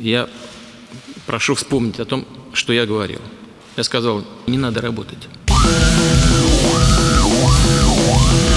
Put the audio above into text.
я прошу вспомнить о том, что я говорил. Я сказал, не надо работать.